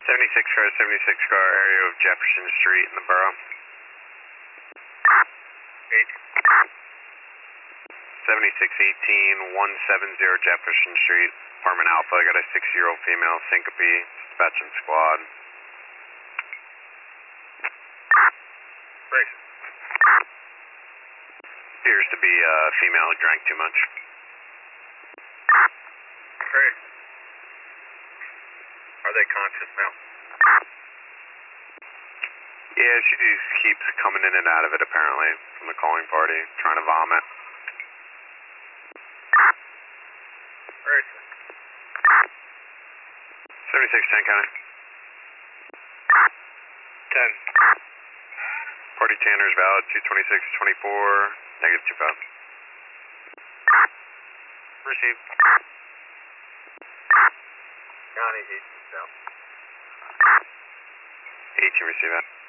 76 car, 76 car, area of Jefferson Street in the borough. 7618 170 Jefferson Street, apartment Alpha. I got a 6-year-old female syncope, dispatching squad. Great. Appears to be a female who drank too much. Great. Are they conscious now? Yeah, she just keeps coming in and out of it apparently from the calling party, trying to vomit. Great. 7610 County. 10. Party Tanner's valid, 22624, negative 25. Received. County 18 South. 18 receive that.